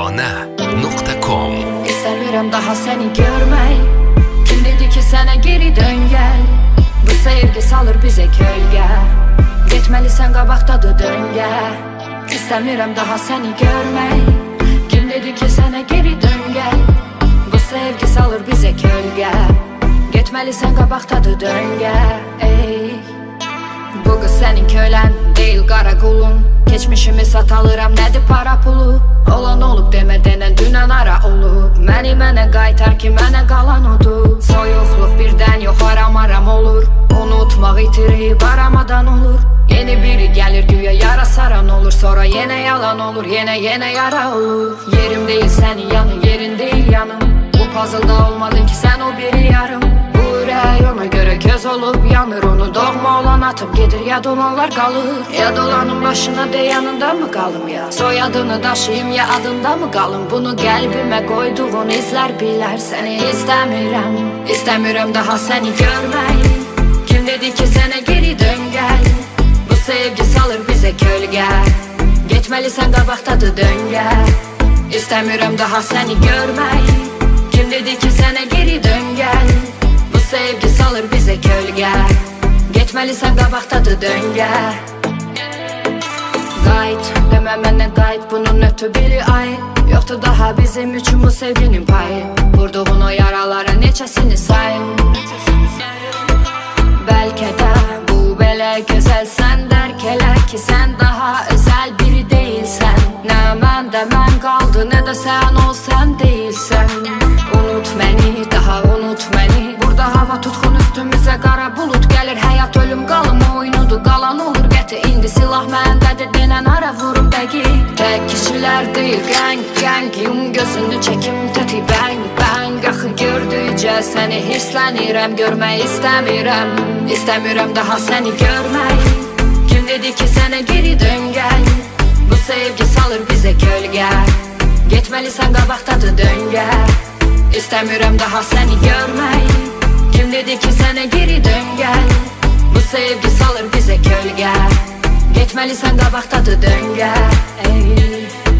Tarana.com. İstemiyorum daha seni görmeyi. Kim dedi ki sana geri dön gel? Bu sevgi salır bize kölge. Getmelisən qabaqdadır döngə. İstemiyorum daha seni görmeyi. Kim dedi ki sana geri dön gel? Bu sevgi salır bize kölge. Getmelisən qabaqdadır döngə. Ey, bu qız sənin kölən deyil qara qulun. Keçmişimi satalıram nədir para pulu. Olan olub demə denən dünən ara olub. Mənə qaytar ki mənə qalan odur. Soyuqluq birdən yox aram olur. Unutmaq itirib aramadan olur. Yeni biri gəlir güya yara saran olur. Sonra yenə yalan olur, yenə yara olur. Yerim deyil sənin yanın, yerin deyil yanım. Bu puzzle'da olmadın ki sən o biri yarım. Ürək ona görə göz olub yanır. Onu doğma olan atıb gedir, yad olanlar qalır. Yad olanın başına de yanında mı qalım ya? Soyadını daşıyım ya adında mı qalım? Bunu qəlbimə qoyduğun izlər bilər. Səni istəmirəm, istəmirəm daha səni görməyi. Kim dedi ki sənə geri dön gəl? Bu sevgi salır bizə kölgə. Getməlisən qabaqdadır döngə. İstəmirəm daha səni görməyi. Kim dedi ki sənə geri dön gəl? Bu sevgi salır bizə kölgə. Getməlisən qabaqdadır döngə. Qayıt, demə mənə qayıt, bunun ötü biri ay. Yoxdur daha bizim üçün bu sevginin payı. Vurduğun o yaralara neçəsini sayın. Bəlkə də bu belə gözəlsən, dərk elə ki sən daha özəl biri deyilsən. Nə məndə mən qaldı, nə də sən ol sən deyilsən. Unut məni, daha unut məni. Burada hava tutqun üstümüzə qara bulut gəlir. Həyat ölüm qalım oyunudur, qalan olur qəti. İndi silah məndədir denən ara vurum dəqiq. Tək kişilər deyil qəng yum gözünü çəkim təti bəng. Axı gördükcə səni hirslənirəm, görmək istəmirəm. İstəmirəm daha səni görməyi. Kim dedi ki sənə geri dön gəl? Bu sevgi salır bizə kölgə. Getməlisən qabaqdadır döngə. İstəmirəm daha səni görməyi. Kim dedi ki sənə geri dön gəl? Bu sevgi salır bizə kölgə. Getməlisən qabaqdadır döngə. Ey.